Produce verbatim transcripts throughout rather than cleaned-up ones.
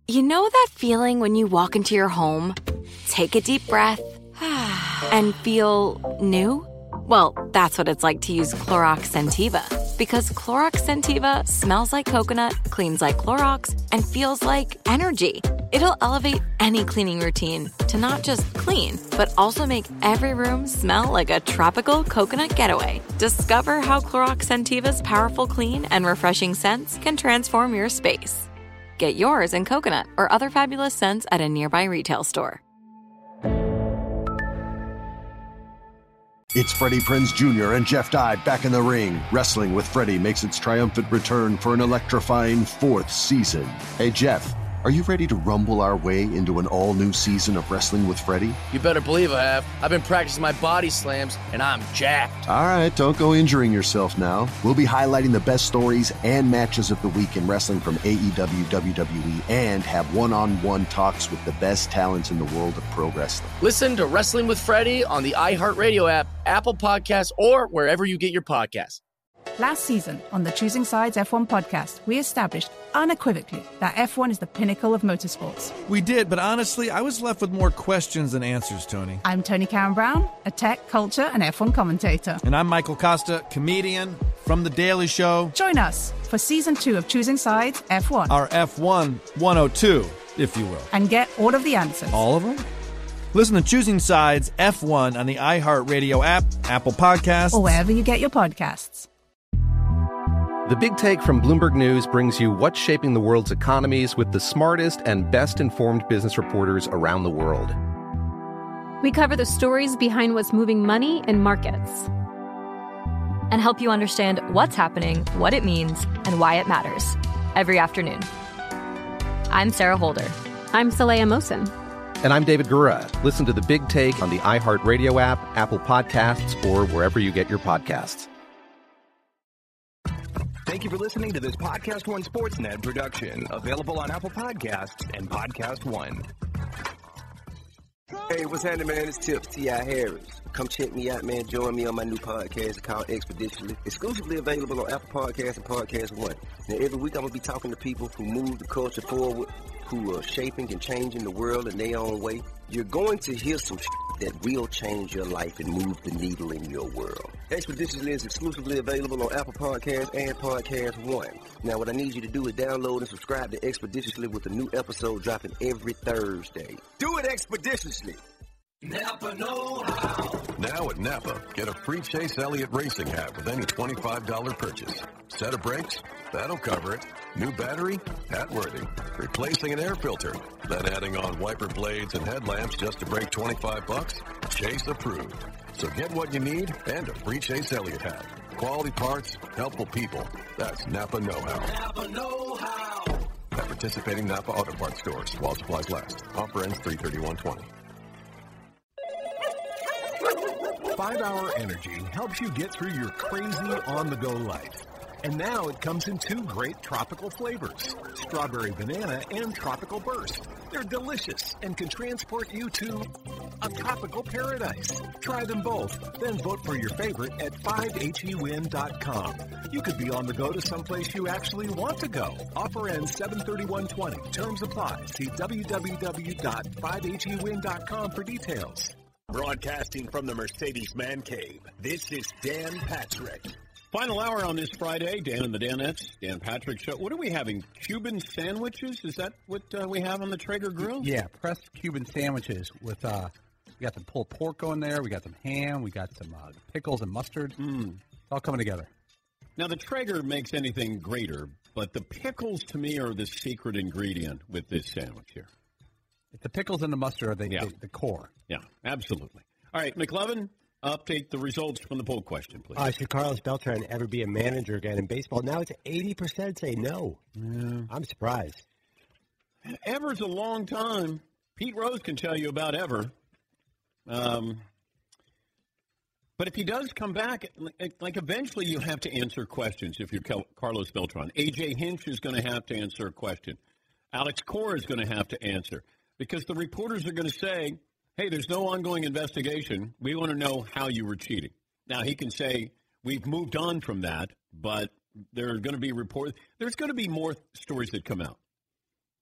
You know that feeling when you walk into your home, take a deep breath, and feel new? Well, that's what it's like to use Clorox Scentiva. Because Clorox Scentiva smells like coconut, cleans like Clorox, and feels like energy. It'll elevate any cleaning routine to not just clean, but also make every room smell like a tropical coconut getaway. Discover how Clorox Scentiva's powerful clean and refreshing scents can transform your space. Get yours in coconut or other fabulous scents at a nearby retail store. It's Freddie Prinze Junior and Jeff Dye back in the ring. Wrestling with Freddie makes its triumphant return for an electrifying fourth season. Hey, Jeff, are you ready to rumble our way into an all-new season of Wrestling with Freddie? You better believe I have. I've been practicing my body slams, and I'm jacked. All right, don't go injuring yourself now. We'll be highlighting the best stories and matches of the week in wrestling from A E W, W W E, and have one-on-one talks with the best talents in the world of pro wrestling. Listen to Wrestling with Freddie on the iHeartRadio app, Apple Podcasts, or wherever you get your podcasts. Last season on the Choosing Sides F one podcast, we established unequivocally that F one is the pinnacle of motorsports. We did, but honestly, I was left with more questions than answers, Tony. I'm Tony Karen Brown, a tech, culture, and F one commentator. And I'm Michael Costa, comedian from The Daily Show. Join us for season two of Choosing Sides F one. Our F one one oh two, if you will. And get all of the answers. All of them? Listen to Choosing Sides F one on the iHeartRadio app, Apple Podcasts, or wherever you get your podcasts. The Big Take from Bloomberg News brings you what's shaping the world's economies with the smartest and best-informed business reporters around the world. We cover the stories behind what's moving money and markets, and help you understand what's happening, what it means, and why it matters every afternoon. I'm Sarah Holder. I'm Saleha Mohsin. And I'm David Gura. Listen to The Big Take on the iHeartRadio app, Apple Podcasts, or wherever you get your podcasts. Thank you for listening to this Podcast One Sportsnet production, available on Apple Podcasts and Podcast One. Hey, what's happening, man? It's Tips, T I. Harris. Come check me out, man. Join me on my new podcast called Expeditionally. Exclusively available on Apple Podcasts and Podcast One. Now, every week I'm going to be talking to people who move the culture forward, who are shaping and changing the world in their own way. You're going to hear some shit that will change your life and move the needle in your world. Expeditionally is exclusively available on Apple Podcasts and Podcast One. Now, what I need you to do is download and subscribe to Expeditiously with a new episode dropping every Thursday. Do it expeditiously. Napa know-how. Now at Napa, get a free Chase Elliott racing hat with any twenty-five dollars purchase. Set of brakes? That'll cover it. New battery? Hat worthy. Replacing an air filter? Then adding on wiper blades and headlamps just to break twenty-five bucks? Chase approved. So get what you need and a free Chase Elliott hat. Quality parts, helpful people. That's Napa know-how. Napa know-how. At participating Napa Auto Parts stores while supplies last. Offer ends three thirty-one twenty. five hour Energy helps you get through your crazy on-the-go life. And now it comes in two great tropical flavors, strawberry banana and tropical burst. They're delicious and can transport you to a tropical paradise. Try them both, then vote for your favorite at five H E win dot com. You could be on the go to someplace you actually want to go. Offer ends seven thirty-one twenty. Terms apply. See w w w dot five H E win dot com for details. Broadcasting from the Mercedes Man Cave, this is Dan Patrick. Final hour on this Friday, Dan and the Danettes, Dan Patrick Show. What are we having? Cuban sandwiches? Is that what uh, we have on the Traeger grill? Yeah, pressed Cuban sandwiches with, uh, we got some pulled pork on there, we got some ham, we got some uh, pickles and mustard. Mm. It's all coming together. Now, the Traeger makes anything greater, but the pickles to me are the secret ingredient with this sandwich here. The pickles and the mustard are the, yeah. the, the core. Yeah, absolutely. All right, McLovin, update the results from the poll question, please. Uh, should Carlos Beltran ever be a manager again in baseball? Now it's eighty percent say no. Yeah. I'm surprised. Ever's a long time. Pete Rose can tell you about Ever. Um, but if he does come back, like eventually you have to answer questions if you're Carlos Beltran. A J Hinch is going to have to answer a question. Alex Cora is going to have to answer. Because the reporters are going to say, hey, there's no ongoing investigation. We want to know how you were cheating. Now, he can say, we've moved on from that, but there are going to be reports. There's going to be more stories that come out.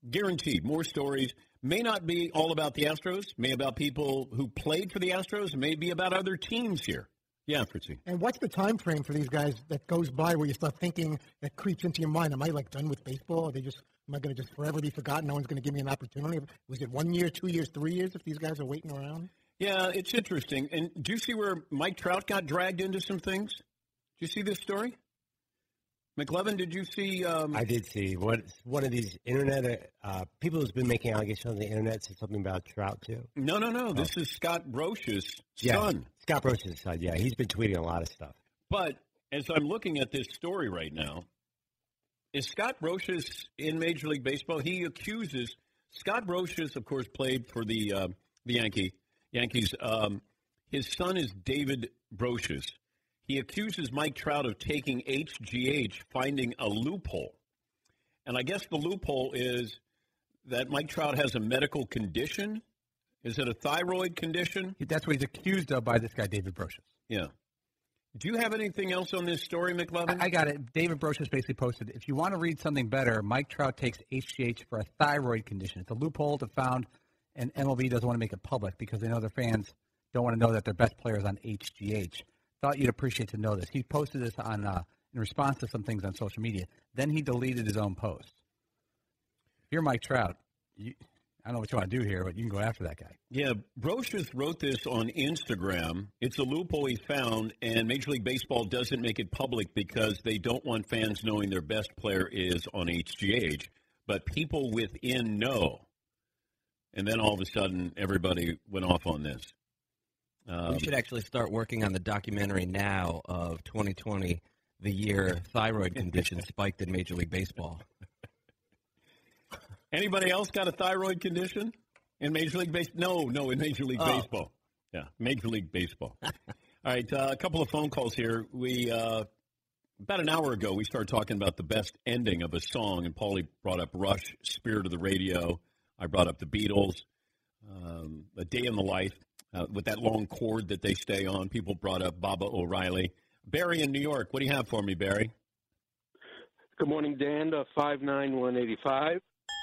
Guaranteed. More stories. May not be all about the Astros. May about people who played for the Astros. May be about other teams here. Yeah, Fritzy. And what's the time frame for these guys that goes by where you start thinking, that creeps into your mind, am I like done with baseball? Are they just, am I going to just forever be forgotten? No one's going to give me an opportunity? Was it one year, two years, three years if these guys are waiting around? Yeah, it's interesting. And do you see where Mike Trout got dragged into some things? Did you see this story? McLevin, did you see? Um... I did see. One, one of these internet uh, people who's been making allegations on the internet said something about Trout, too. No, no, no. Oh. This is Scott Brosius' yeah, son. Scott Brosius' son, yeah. He's been tweeting a lot of stuff. But as I'm looking at this story right now, is Scott Brosius in Major League Baseball? He accuses Scott Brosius, of course, played for the uh, the Yankee Yankees. Um, his son is David Brosius. He accuses Mike Trout of taking H G H, finding a loophole. And I guess the loophole is that Mike Trout has a medical condition. Is it a thyroid condition? That's what he's accused of by this guy, David Brosius. Yeah. Do you have anything else on this story, McLevin? I, I got it. David Brosius basically posted, if you want to read something better, Mike Trout takes H G H for a thyroid condition. It's a loophole to found, and M L B doesn't want to make it public because they know their fans don't want to know that their best player is on H G H. Thought you'd appreciate to know this. He posted this on uh, in response to some things on social media. Then he deleted his own post. If you're Mike Trout, you, I don't know what you want to do here, but you can go after that guy. Yeah, Brosius wrote this on Instagram. It's a loophole he found, and Major League Baseball doesn't make it public because they don't want fans knowing their best player is on H G H. But people within know. And then all of a sudden, everybody went off on this. Um, we should actually start working on the documentary now of twenty twenty, the year thyroid condition spiked in Major League Baseball. Anybody else got a thyroid condition in Major League Baseball? No, no, in Major League oh. Baseball. Yeah, Major League Baseball. All right, uh, a couple of phone calls here. We uh, about an hour ago, we started talking about the best ending of a song, and Paulie brought up Rush, Spirit of the Radio. I brought up the Beatles, um, A Day in the Life. Uh, with that long chord that they stay on. People brought up Baba O'Reilly. Barry in New York, what do you have for me, Barry? Good morning, Dan. Uh, five nine one eight five.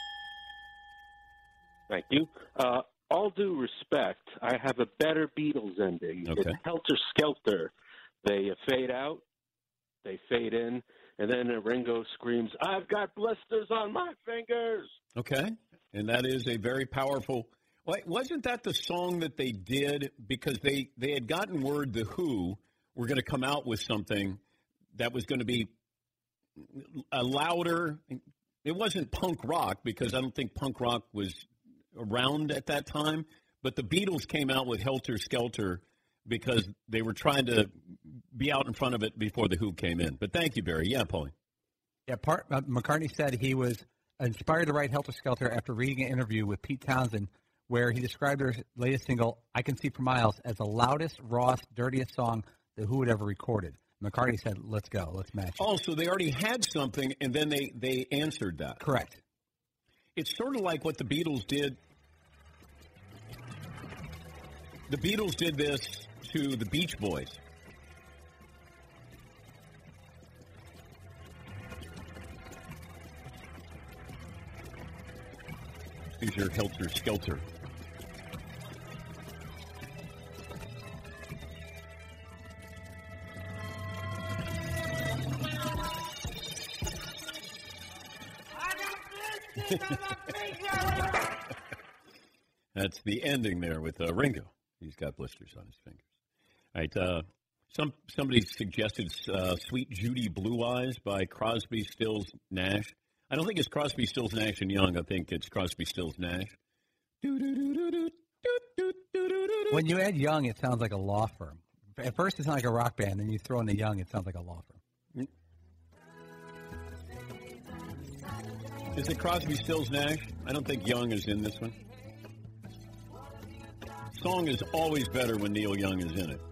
Thank you. Uh, all due respect, I have a better Beatles ending. Okay. It's Helter Skelter. They uh, fade out, they fade in, and then Ringo screams, "I've got blisters on my fingers." Okay, and that is a very powerful... Well, wasn't that the song that they did because they, they had gotten word the Who were going to come out with something that was going to be a louder – it wasn't punk rock because I don't think punk rock was around at that time, but the Beatles came out with Helter Skelter because they were trying to be out in front of it before the Who came in. But thank you, Barry. Yeah, Paulie. Yeah, part, uh, McCartney said he was inspired to write Helter Skelter after reading an interview with Pete Townsend where he described their latest single, I Can See for Miles, as the loudest, rawest, dirtiest song that Who had ever recorded. McCartney said, let's go, let's match it. Oh, so they already had something, and then they, they answered that. Correct. It's sort of like what the Beatles did. The Beatles did this to the Beach Boys. Here's your Helter Skelter. That's the ending there with uh, Ringo. He's got blisters on his fingers. All right. Uh, some somebody suggested uh, "Sweet Judy Blue Eyes" by Crosby, Stills, Nash. I don't think it's Crosby, Stills, Nash and Young. I think it's Crosby, Stills, Nash. When you add Young, it sounds like a law firm. At first, it sounds like a rock band. Then you throw in the Young, it sounds like a law firm. Is it Crosby, Stills, Nash? I don't think Young is in this one. Song is always better when Neil Young is in it.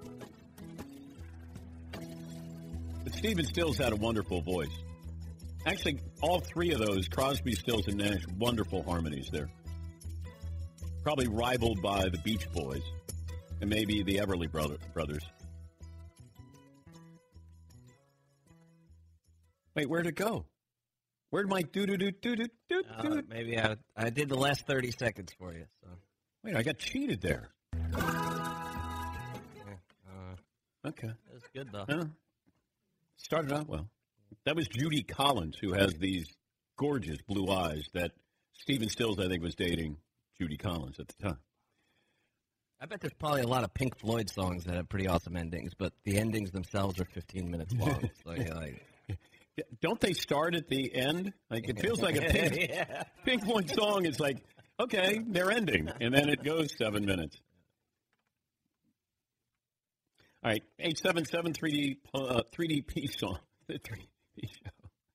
But Stephen Stills had a wonderful voice. Actually, all three of those, Crosby, Stills, and Nash, wonderful harmonies there. Probably rivaled by the Beach Boys and maybe the Everly brother, Brothers. Wait, where'd it go? Where'd my do do do do do do Uh, maybe I I did the last thirty seconds for you. So Wait, I got cheated there. uh, Okay. That was good though. Yeah. Started out well. That was Judy Collins, who has these gorgeous blue eyes that Stephen Stills, I think, was dating Judy Collins at the time. I bet there's probably a lot of Pink Floyd songs that have pretty awesome endings, but the endings themselves are fifteen minutes long. So you're like, Yeah, don't they start at the end? Like it feels like a Pink, Yeah. Pink Floyd song is like, okay, they're ending, and then it goes seven minutes. All right, eight seven seven three D uh, three D P song. The three D show.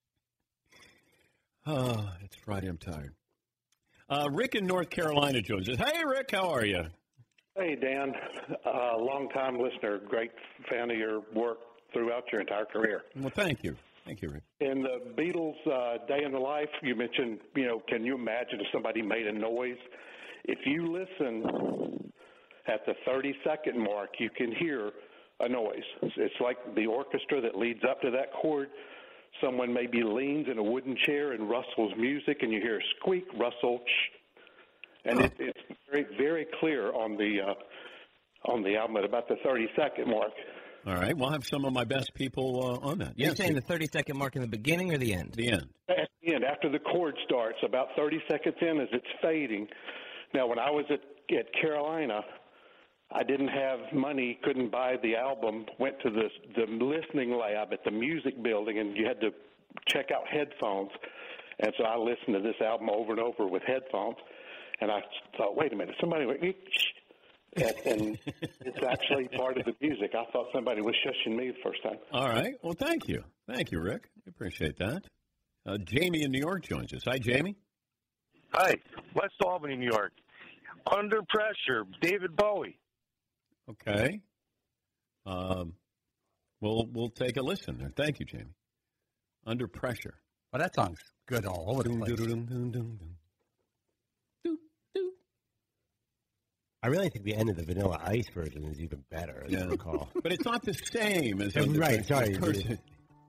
Oh, it's Friday. I'm tired. Uh, Rick in North Carolina joins us. Hey, Rick, how are you? Hey, Dan. Uh, long-time listener, great fan of your work throughout your entire career. Well, thank you. Thank you, Rick. In the Beatles' uh, Day in the Life, you mentioned, you know, can you imagine if somebody made a noise? If you listen at the thirty-second mark, you can hear a noise. It's like the orchestra that leads up to that chord. Someone maybe leans in a wooden chair and rustles music, and you hear a squeak, rustle, shh. And it, it's very, very clear on the uh, on the album at about the thirty-second mark. All right, we'll have some of my best people uh, on that. You're Yes, saying the thirty-second mark in the beginning or the end? The end. At the end, after the chord starts, about thirty seconds in as it's fading. Now, when I was at, at Carolina, I didn't have money, couldn't buy the album, went to the, the listening lab at the music building, and you had to check out headphones. And so I listened to this album over and over with headphones. And I thought, wait a minute, somebody went, shh. And, and it's actually part of the music. I thought somebody was shushing me the first time. All right. Well, thank you. Thank you, Rick. I appreciate that. Uh, Jamie in New York joins us. Hi, Jamie. Hi. West Albany, New York. Under Pressure, David Bowie. Okay. Um, we'll we'll take a listen there. Thank you, Jamie. Under Pressure. Well, that song's good all over the place. I really think the end of the Vanilla Ice version is even better, as I Yeah. recall. But it's not the same as Yeah, Under right, Pressure. sorry. Of course it-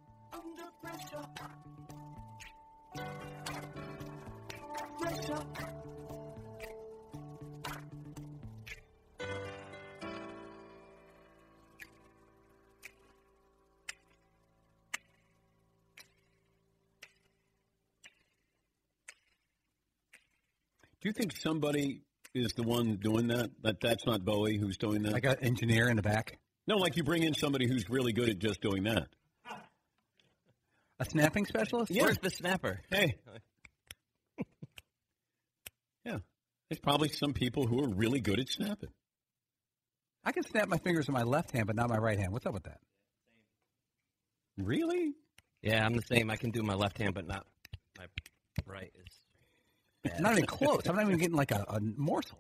Do you think somebody is the one doing that? That that's not Bowie who's doing that? Like an engineer in the back? No, like you bring in somebody who's really good at just doing that. A snapping specialist? Yeah. Where's the snapper? Hey. Yeah. There's probably some people who are really good at snapping. I can snap my fingers with my left hand, but not my right hand. What's up with that? Really? Yeah, I'm the same. I can do my left hand, but not my right. Is bad. Not even close. I'm not even getting like a, a morsel.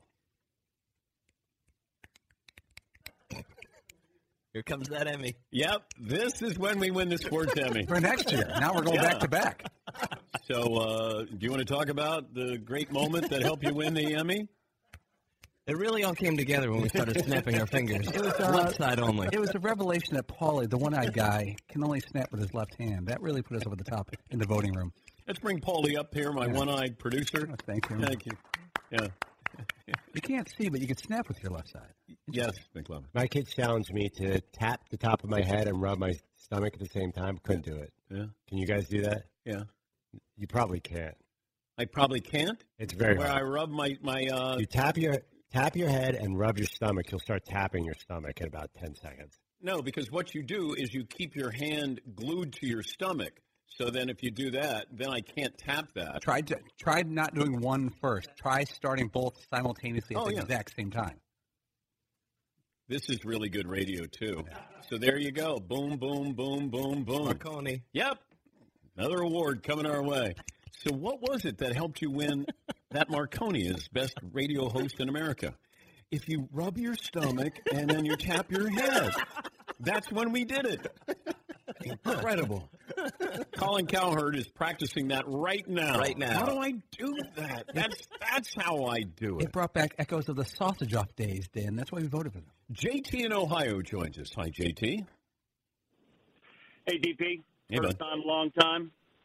Here comes that Emmy. Yep, this is when we win the sports Emmy. For next year. Now we're going Yeah. back to back. So, uh, do you want to talk about the great moment that helped you win the Emmy? It really all came together when we started snapping our fingers. It was uh, left side only. It was a revelation that Paulie, the one-eyed guy, can only snap with his left hand. That really put us over the top in the voting room. Let's bring Paulie up here, my Yeah. one-eyed producer. Oh, thank you. Thank you. Yeah. You can't see, but you can snap with your left side. Yes, McLovin. My kids challenged me to tap the top of my head and rub my stomach at the same time. Couldn't do it. Yeah. Can you guys do that? Yeah. You probably can't. I probably can't. It's very Where hard. I rub my my. Uh, You tap your tap your head and rub your stomach. You'll start tapping your stomach in about ten seconds. no, because what you do is you keep your hand glued to your stomach. So then, if you do that, then I can't tap that. Try to, try not doing one first. Try starting both simultaneously at Oh, the yeah. exact same time. This is really good radio too. So there you go. Boom, boom, boom, boom, boom. Marconi. Yep. Another award coming our way. So what was it that helped you win that Marconi as best radio host in America? If you rub your stomach and then you tap your head. That's when we did it. Incredible. Colin Cowherd is practicing that right now. Right now. How do I do that? That's that's how I do It it. brought back echoes of the sausage off days, Dan. That's why we voted for them. J T in Ohio joins us. Hi, J T. Hey, D P. Hey, First bud. time, long time.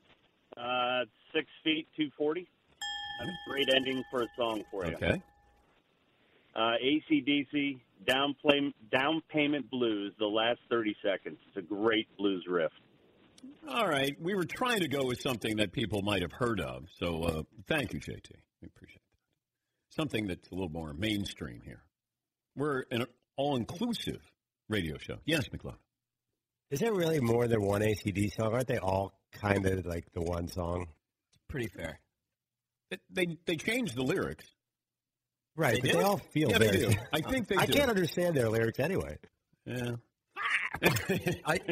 Uh, six feet, two forty. That's a great ending for a song for you. Okay. Uh, A C D C, down, play, down Payment Blues, the last thirty seconds. It's a great blues riff. All right. We were trying to go with something that people might have heard of. So uh, thank you, J T. We appreciate that. Something that's a little more mainstream here. We're an all-inclusive radio show. Yes, McLeod. Is there really more than one A C D song? Aren't they all kind of like the one song? Pretty fair. They they, they changed the lyrics. Right, They but did? they all feel Yeah, they very. do. I think they I do. can't understand their lyrics anyway. Yeah. I,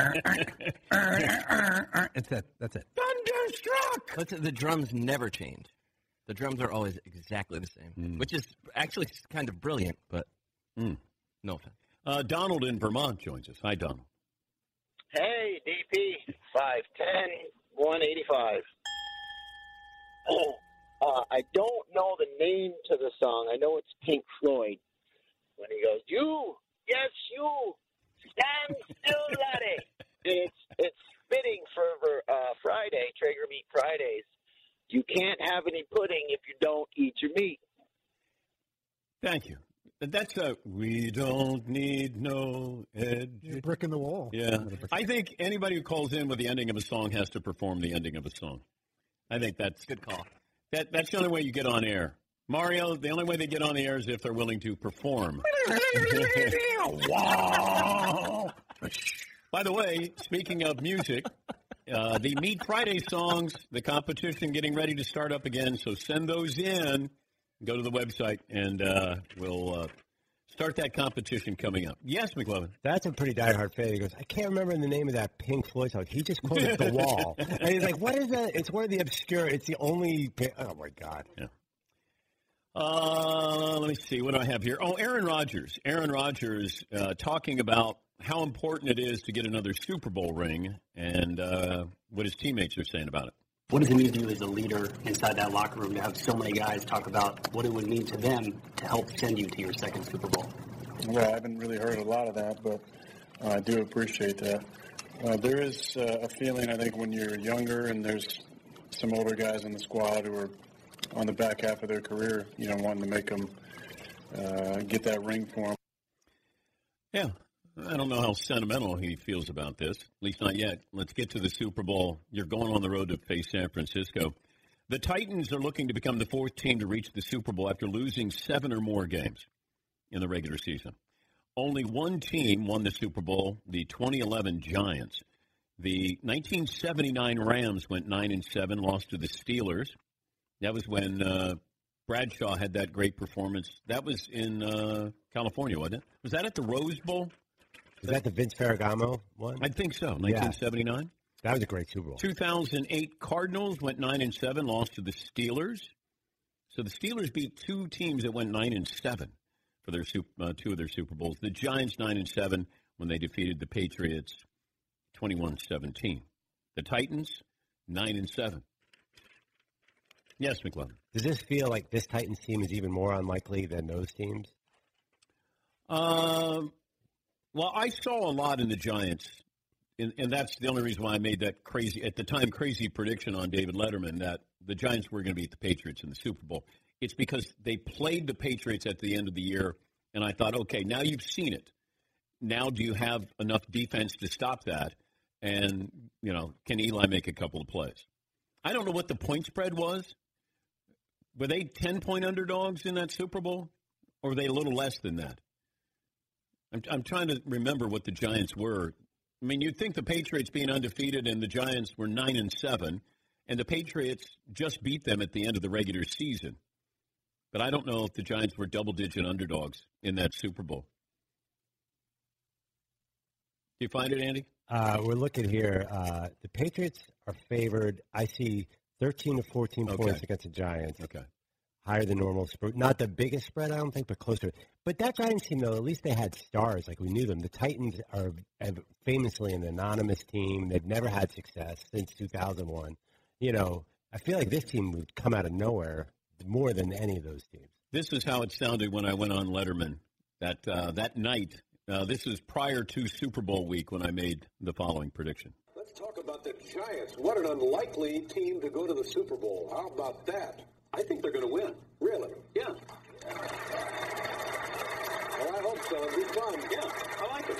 it's it. That's it. Thunderstruck! But the- the drums never change. The drums are always exactly the same, which is actually kind of brilliant, but Mm. no offense. Uh, Donald in Vermont joins us. Hi, Donald. Hey, D P, five ten, one eighty-five. Oh, uh, I don't know the name to the song. I know it's Pink Floyd. When he goes, you, yes, you, stand still, laddie. It's, it's fitting for uh, Friday, Traeger Meat Fridays. You can't have any pudding if you don't eat your meat. Thank you. That's a, we don't need no edge. You're a brick in the wall. Yeah. I think anybody who calls in with the ending of a song has to perform the ending of a song. I think that's good call. That That's the only way you get on air. Mario, the only way they get on the air is if they're willing to perform. Wow. By the way, speaking of music, uh, the Meat Friday songs, the competition getting ready to start up again, so send those in. Go to the website, and uh, we'll uh, start that competition coming up. Yes, McLovin. That's a pretty diehard fan. He goes, I can't remember the name of that Pink Floyd song. He just quoted The Wall. And he's like, what is that? It's one of the obscure. It's the only. Oh, my God. Yeah. Uh, let me see. What do I have here? Oh, Aaron Rodgers. Aaron Rodgers uh, talking about how important it is to get another Super Bowl ring and uh, what his teammates are saying about it. What does it mean to you as a leader inside that locker room to have so many guys talk about what it would mean to them to help send you to your second Super Bowl? Well, I haven't really heard a lot of that, but uh, I do appreciate that. Uh, there is uh, a feeling, I think, when you're younger and there's some older guys in the squad who are on the back half of their career, you know, wanting to make them uh, get that ring for them. Yeah. I don't know how sentimental he feels about this, at least not yet. Let's get to the Super Bowl. You're going on the road to face San Francisco. The Titans are looking to become the fourth team to reach the Super Bowl after losing seven or more games in the regular season. Only one team won the Super Bowl, the twenty eleven Giants. The nineteen seventy-nine Rams went nine and seven, lost to the Steelers. That was when uh, Bradshaw had that great performance. That was in uh, California, wasn't it? Was that at the Rose Bowl? Is that the Vince Ferragamo one? I think so, nineteen seventy-nine. Yeah. That was a great Super Bowl. two thousand eight Cardinals went nine and seven, lost to the Steelers. So the Steelers beat two teams that went nine and seven for their uh, two of their Super Bowls. The Giants nine and seven when they defeated the Patriots twenty-one seventeen. The Titans nine and seven. Yes, McLovin. Does this feel like this Titans team is even more unlikely than those teams? Um. Well, I saw a lot in the Giants, and, and that's the only reason why I made that crazy, at the time, crazy prediction on David Letterman that the Giants were going to beat the Patriots in the Super Bowl. It's because they played the Patriots at the end of the year, and I thought, okay, now you've seen it. Now do you have enough defense to stop that? And, you know, can Eli make a couple of plays? I don't know what the point spread was. Were they ten-point underdogs in that Super Bowl, or were they a little less than that? I'm, I'm trying to remember what the Giants were. I mean, you'd think the Patriots being undefeated and the Giants were nine and seven, and the Patriots just beat them at the end of the regular season. But I don't know if the Giants were double-digit underdogs in that Super Bowl. Do you find it, Andy? Uh, we're looking here. Uh, the Patriots are favored. I see thirteen to fourteen Okay. points against the Giants. Okay. Higher than normal spread. Not the biggest spread, I don't think, but closer. But that Giants team, though, at least they had stars. Like, we knew them. The Titans are have famously an anonymous team. They've never had success since two thousand one. You know, I feel like this team would come out of nowhere more than any of those teams. This is how it sounded when I went on Letterman that uh, that night. Uh, this is prior to Super Bowl week when I made the following prediction. Let's talk about the Giants. What an unlikely team to go to the Super Bowl. How about that? I think they're going to win. Really? Yeah. Well, I hope so. It'll be fun. Yeah, I like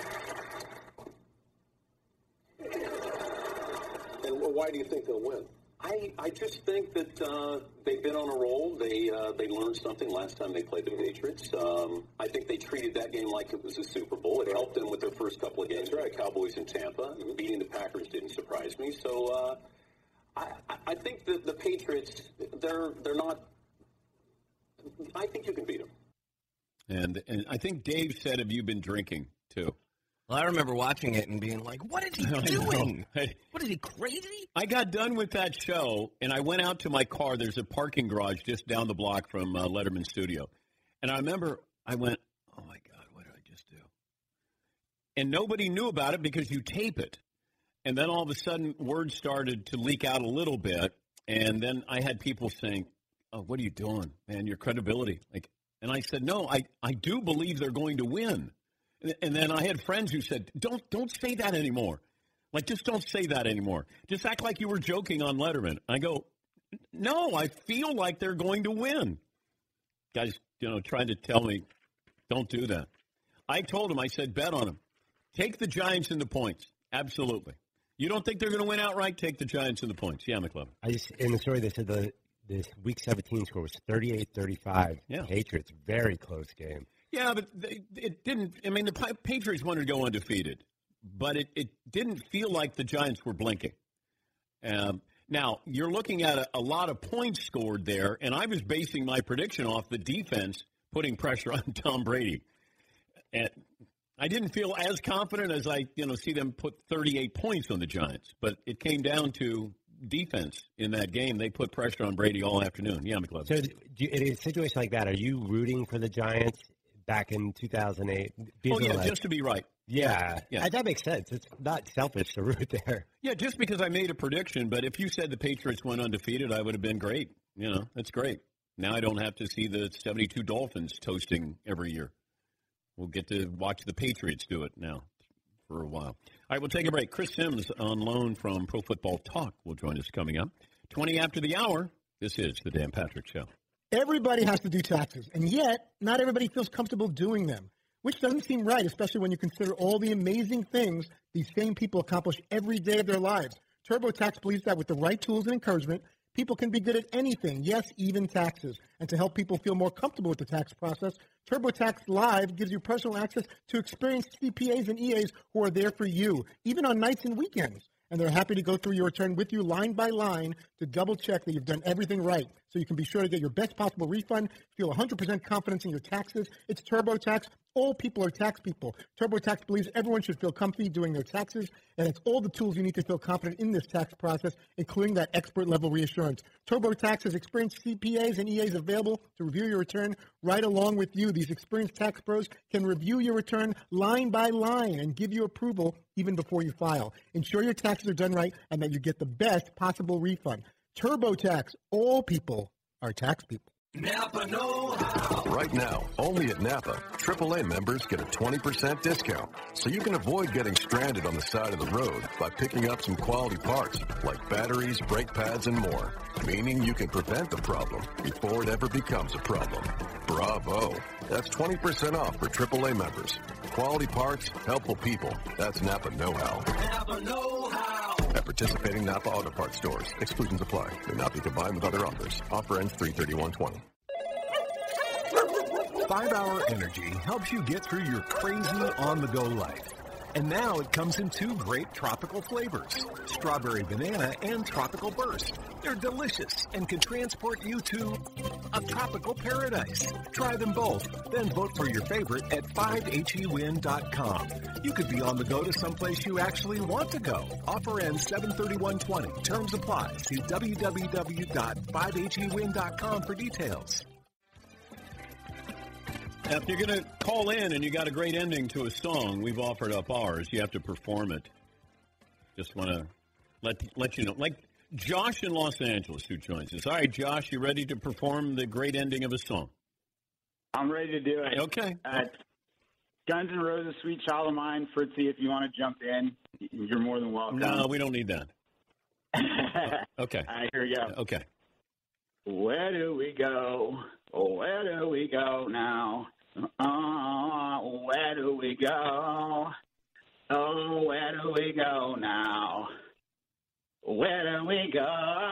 it. And why do you think they'll win? I, I just think that uh, they've been on a roll. They uh, they learned something last time they played the Patriots. Um, I think they treated that game like it was a Super Bowl. It helped them with their first couple of games, right? Cowboys in Tampa. Beating the Packers didn't surprise me. So uh, I, I think that the Patriots, they're they're not. I think you can beat them. And and I think Dave said, "Have you been drinking too?" Well, I remember watching it and being like, what is he doing? Hey, What is he, crazy? I got done with that show, and I went out to my car. There's a parking garage just down the block from uh, Letterman Studio. And I remember I went, oh, my God, what did I just do? And nobody knew about it because you tape it. And then all of a sudden, words started to leak out a little bit. And then I had people saying, oh, what are you doing, man, your credibility. Like, and I said, no, I, I do believe they're going to win. And then I had friends who said, don't don't say that anymore. Like, just don't say that anymore. Just act like you were joking on Letterman. I go, no, I feel like they're going to win. Guys, you know, trying to tell me, don't do that. I told him, I said, bet on them. Take the Giants in the points. Absolutely. You don't think they're going to win outright? Take the Giants in the points. Yeah, McLovin. I just, in the story, they said the this Week seventeen score was thirty-eight thirty-five. Yeah. Patriots, very close game. Yeah, but they, it didn't. I mean, the Patriots wanted to go undefeated, but it, it didn't feel like the Giants were blinking. Um, now, you're looking at a, a lot of points scored there, and I was basing my prediction off the defense putting pressure on Tom Brady. And I didn't feel as confident as I, you know, see them put thirty-eight points on the Giants, but it came down to defense in that game. They put pressure on Brady all afternoon. Yeah, McLovin. So, do you, in a situation like that, are you rooting for the Giants? Back in two thousand eight. Oh, yeah, like, just to be right. Yeah, yeah. That makes sense. It's not selfish to root there. Yeah, just because I made a prediction, but if you said the Patriots went undefeated, I would have been great. You know, that's great. Now I don't have to see the seventy-two Dolphins toasting every year. We'll get to watch the Patriots do it now for a while. All right, we'll take a break. Chris Sims on loan from Pro Football Talk will join us coming up. twenty after the hour, this is the Dan Patrick Show. Everybody has to do taxes, and yet not everybody feels comfortable doing them, which doesn't seem right, especially when you consider all the amazing things these same people accomplish every day of their lives. TurboTax believes that with the right tools and encouragement, people can be good at anything, yes, even taxes. And to help people feel more comfortable with the tax process, TurboTax Live gives you personal access to experienced C P As and E As who are there for you, even on nights and weekends. And they're happy to go through your return with you line by line to double check that you've done everything right. So you can be sure to get your best possible refund, feel one hundred percent confidence in your taxes. It's TurboTax. All people are tax people. TurboTax believes everyone should feel comfy doing their taxes, and it's all the tools you need to feel confident in this tax process, including that expert-level reassurance. TurboTax has experienced C P As and E As available to review your return right along with you. These experienced tax pros can review your return line by line and give you approval even before you file. Ensure your taxes are done right and that you get the best possible refund. TurboTax. All people are tax people. Napa know-how. Right now, only at Napa, triple A members get a twenty percent discount. So you can avoid getting stranded on the side of the road by picking up some quality parts like batteries, brake pads, and more. Meaning you can prevent the problem before it ever becomes a problem. Bravo. That's twenty percent off for triple A members. Quality parts, helpful people. That's Napa know-how. Napa know-how. At participating Napa Auto Parts stores. Exclusions apply. May not be combined with other offers. Offer ends three thirty-one twenty. five hour Energy helps you get through your crazy on-the-go life. And now it comes in two great tropical flavors, Strawberry Banana and Tropical Burst. They're delicious and can transport you to a tropical paradise. Try them both, then vote for your favorite at five H E win dot com. You could be on the go to someplace you actually want to go. Offer ends seven thirty-one twenty. Terms apply. See w w w dot five H E win dot com for details. Now, if you're going to call in and you got a great ending to a song, we've offered up ours. You have to perform it. Just want to let let you know. Like Josh in Los Angeles who joins us. All right, Josh, you ready to perform the great ending of a song? I'm ready to do it. Okay. Uh, Guns N' Roses, Sweet Child of Mine. Fritzy, if you want to jump in, you're more than welcome. No, we don't need that. Okay. All right, here we go. Okay. Where do we go? Oh, where do we go now? Oh, where do we go? Oh, where do we go now? Where do we go?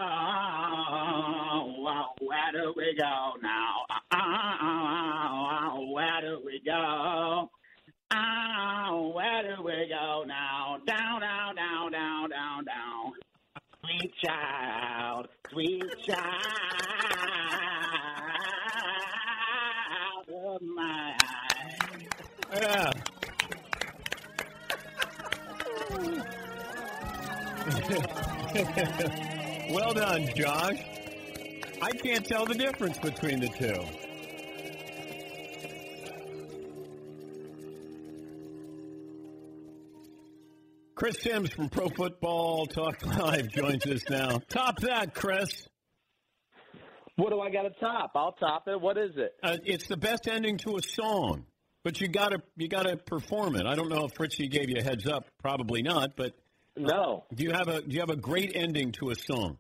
Oh, where do we go now? Oh, where do we go? Oh, where do we go now? Down, down, down, down, down, down. Sweet child, sweet child of mine. Yeah. Well done, Josh. I can't tell the difference between the two. Chris Sims from Pro Football Talk Live joins us now. Top that, Chris. What do I got to top? I'll top it. What is it? Uh, it's the best ending to a song, but you got to you got to perform it. I don't know if Fritzy gave you a heads up. Probably not. But uh, no. Do you have a do you have a great ending to a song?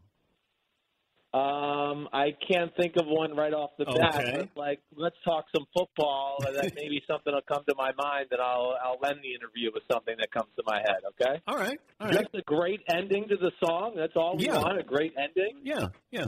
Um, I can't think of one right off the bat. Okay. But like, let's talk some football, and then maybe something will come to my mind, and I'll I'll end the interview with something that comes to my head. Okay. All right. All Just right. a great ending to the song. That's all we Yeah. want. A great ending. Yeah. Yeah.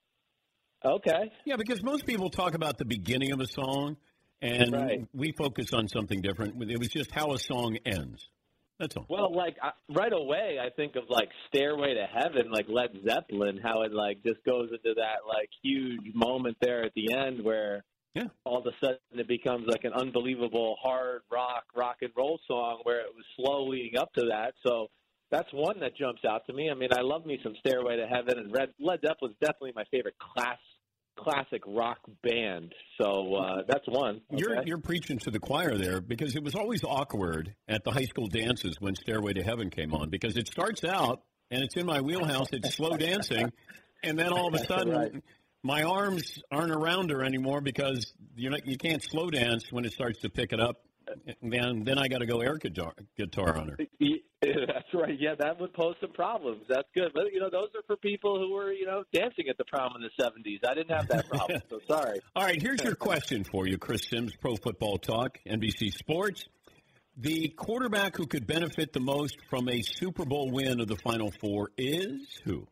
Okay. Yeah, because most people talk about the beginning of a song, and Right. we focus on something different. It was just how a song ends. That's all. Well, like I, right away, I think of like "Stairway to Heaven," like Led Zeppelin, how it like just goes into that like huge moment there at the end where yeah. all of a sudden it becomes like an unbelievable hard rock, rock and roll song where it was slow leading up to that. So that's one that jumps out to me. I mean, I love me some "Stairway to Heaven," and Red, Led Zeppelin's definitely my favorite class. classic rock band. So uh, that's one. Okay. You're you're preaching to the choir there because it was always awkward at the high school dances when Stairway to Heaven came on because it starts out and it's in my wheelhouse. It's slow dancing, and then all of a sudden Right. my arms aren't around her anymore because you know you can't slow dance when it starts to pick it up. And then then I got to go air guitar, guitar on her. That's right. Yeah, that would pose some problems. That's good. But, you know, those are for people who were, you know, dancing at the prom in the seventies. I didn't have that problem, so sorry. All right, here's your question for you, Chris Sims, Pro Football Talk, N B C Sports. The quarterback who could benefit the most from a Super Bowl win of the Final Four is who?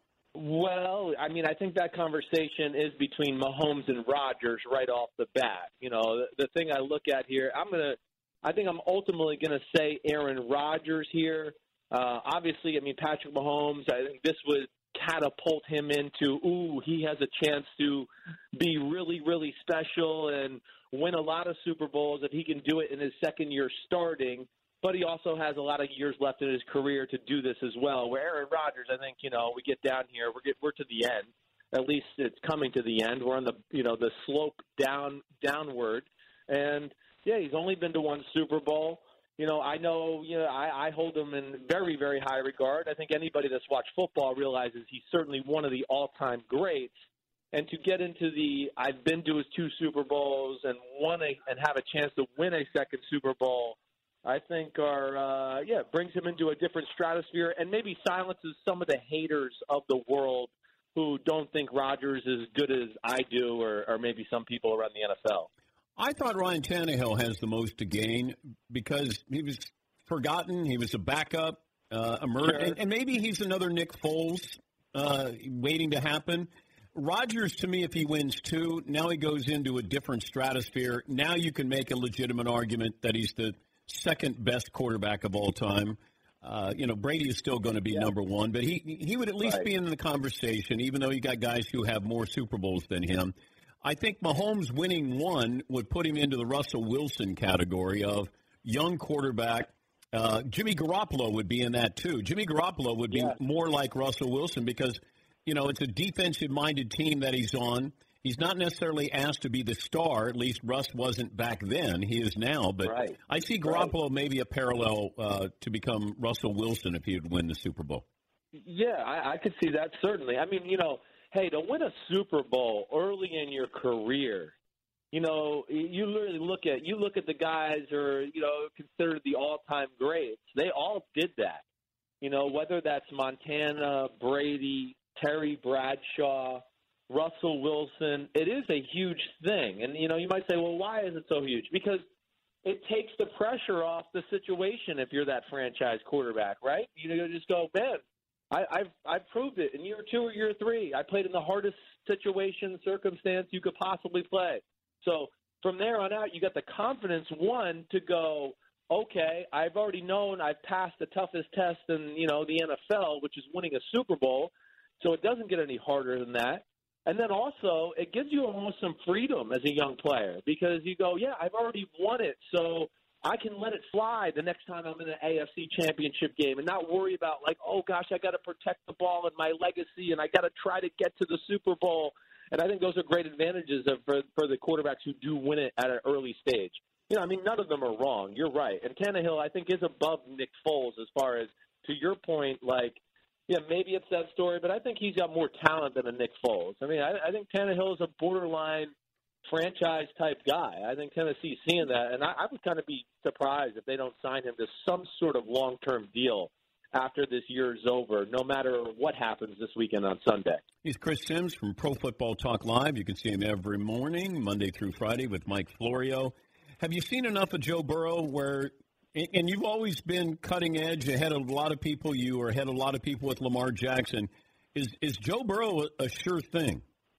Well, I mean, I think that conversation is between Mahomes and Rodgers right off the bat. You know, the, the thing I look at here, I'm going to – I think I'm ultimately going to say Aaron Rodgers here. Uh, obviously, I mean, Patrick Mahomes, I think this would catapult him into, ooh, he has a chance to be really, really special and win a lot of Super Bowls if he can do it in his second year starting. But he also has a lot of years left in his career to do this as well. Where Aaron Rodgers, I think, you know, we get down here, we're get, we're to the end. At least it's coming to the end. We're on the, you know, the slope down downward. And, yeah, he's only been to one Super Bowl. You know, I know, you know, I, I hold him in very, very high regard. I think anybody that's watched football realizes he's certainly one of the all-time greats. And to get into the, I've been to his two Super Bowls and won a, and have a chance to win a second Super Bowl, I think are, uh, yeah, brings him into a different stratosphere and maybe silences some of the haters of the world who don't think Rodgers is as good as I do or, or maybe some people around the N F L. I thought Ryan Tannehill has the most to gain because he was forgotten. He was a backup, uh, emerged, Sure. and, and maybe he's another Nick Foles uh, waiting to happen. Rodgers, to me, if he wins two, now he goes into a different stratosphere. Now you can make a legitimate argument that he's the second best quarterback of all time. Uh, you know, Brady is still going to be yeah. number one, but he he would at least right. be in the conversation, even though you got guys who have more Super Bowls than him. I think Mahomes winning one would put him into the Russell Wilson category of young quarterback. Uh, Jimmy Garoppolo would be in that too. Jimmy Garoppolo would be yeah. more like Russell Wilson because, you know, it's a defensive-minded team that he's on. He's not necessarily asked to be the star. At least Russ wasn't back then. He is now. But right. I see Garoppolo right. maybe a parallel uh, to become Russell Wilson if he would win the Super Bowl. Yeah, I, I could see that certainly. I mean, you know, hey, to win a Super Bowl early in your career you know, you literally look at you look at the guys who are, you know, considered the all-time greats. They all did that. You know, whether that's Montana, Brady, Terry Bradshaw, Russell Wilson, it is a huge thing. And, you know, you might say, well, why is it so huge? Because it takes the pressure off the situation if you're that franchise quarterback, right? You know, you just go, man, I, I've I've proved it in year two or year three. I played in the hardest situation, circumstance you could possibly play. So from there on out, you got the confidence, one, to go, okay, I've already known I've passed the toughest test in, you know, the N F L, which is winning a Super Bowl. So it doesn't get any harder than that. And then also, it gives you almost some freedom as a young player because you go, yeah, I've already won it, so I can let it fly the next time I'm in an A F C championship game and not worry about, like, oh, gosh, I got to protect the ball and my legacy, and I got to try to get to the Super Bowl. And I think those are great advantages of, for, for the quarterbacks who do win it at an early stage. You know, I mean, none of them are wrong. You're right. And Tannehill, I think, is above Nick Foles as far as, to your point, like, yeah, maybe it's that story, but I think he's got more talent than a Nick Foles. I mean, I, I think Tannehill is a borderline franchise-type guy. I think Tennessee's seeing that, and I, I would kind of be surprised if they don't sign him to some sort of long-term deal after this year is over, no matter what happens this weekend on Sunday. He's Chris Sims from Pro Football Talk Live. You can see him every morning, Monday through Friday, with Mike Florio. Have you seen enough of Joe Burrow where – and you've always been cutting edge, ahead of a lot of people. You are ahead of a lot of people with Lamar Jackson. Is is Joe Burrow a, a sure thing?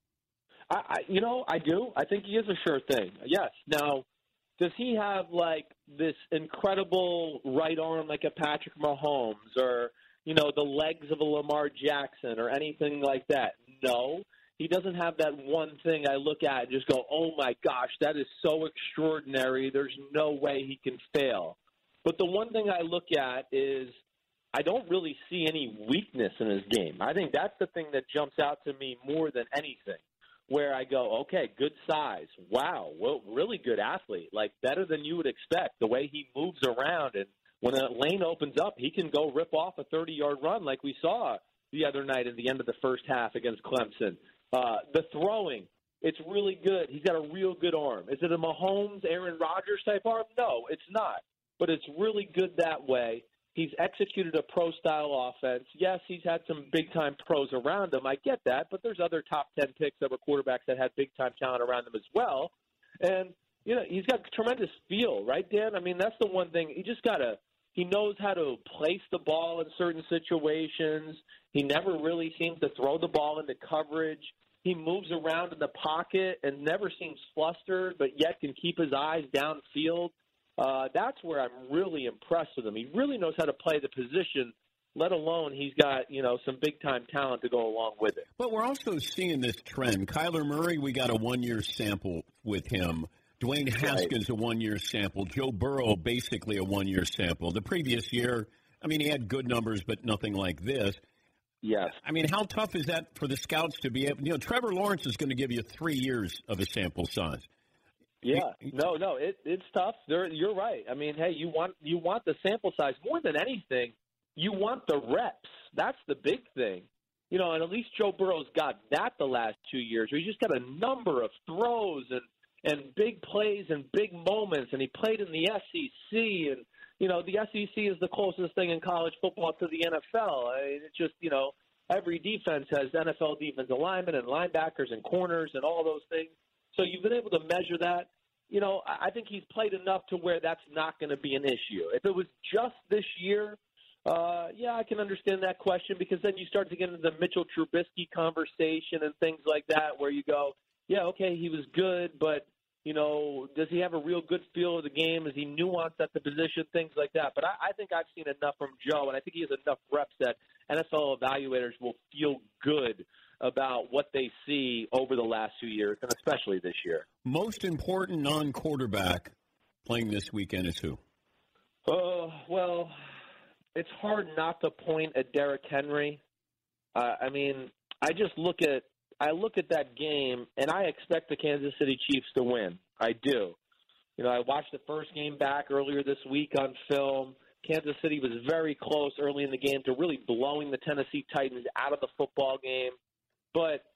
I, I, you know, I do. I think he is a sure thing. Yes. Now, does he have, like, this incredible right arm like a Patrick Mahomes or, you know, the legs of a Lamar Jackson or anything like that? No. He doesn't have that one thing I look at and just go, oh, my gosh, that is so extraordinary. There's no way he can fail. But the one thing I look at is I don't really see any weakness in his game. I think that's the thing that jumps out to me more than anything, where I go, okay, good size. Wow, well, really good athlete, like better than you would expect, the way he moves around. And when a lane opens up, he can go rip off a thirty-yard run like we saw the other night at the end of the first half against Clemson. Uh, the throwing, it's really good. He's got a real good arm. Is it a Mahomes, Aaron Rodgers type arm? No, it's not. But it's really good that way. He's executed a pro-style offense. Yes, he's had some big-time pros around him. I get that, but there's other top ten picks that were quarterbacks that had big-time talent around them as well. And, you know, he's got tremendous feel, right, Dan? I mean, that's the one thing. He just got to – he knows how to place the ball in certain situations. He never really seems to throw the ball into coverage. He moves around in the pocket and never seems flustered, but yet can keep his eyes downfield. Uh, that's where I'm really impressed with him. He really knows how to play the position, let alone he's got, you know, some big-time talent to go along with it. But we're also seeing this trend. Kyler Murray, we got a one-year sample with him. Dwayne Haskins, right. a one-year sample. Joe Burrow, basically a one-year sample. The previous year, I mean, he had good numbers, but nothing like this. Yes. I mean, how tough is that for the scouts to be able – you know, Trevor Lawrence is going to give you three years of a sample size. Yeah, no, no, it, it's tough. There, you're right. I mean, hey, you want you want the sample size more than anything. You want the reps. That's the big thing, you know. And at least Joe Burrow's got that the last two years. Where he's just got a number of throws and and big plays and big moments. And he played in the S E C, and you know the S E C is the closest thing in college football to the N F L. I mean, it's just you know every defense has N F L defensive linemen and linebackers and corners and all those things. So you've been able to measure that. You know, I think he's played enough to where that's not going to be an issue. If it was just this year, uh, yeah, I can understand that question because then you start to get into the Mitchell Trubisky conversation and things like that where you go, yeah, okay, he was good, but, you know, does he have a real good feel of the game? Is he nuanced at the position? Things like that. But I, I think I've seen enough from Joe, and I think he has enough reps that N F L evaluators will feel good about what they see over the last few years, and especially this year. Most important non-quarterback playing this weekend is who? Oh, uh, well, it's hard not to point at Derrick Henry. Uh, I mean, I just look at I look at that game, and I expect the Kansas City Chiefs to win. I do. You know, I watched the first game back earlier this week on film. Kansas City was very close early in the game to really blowing the Tennessee Titans out of the football game. But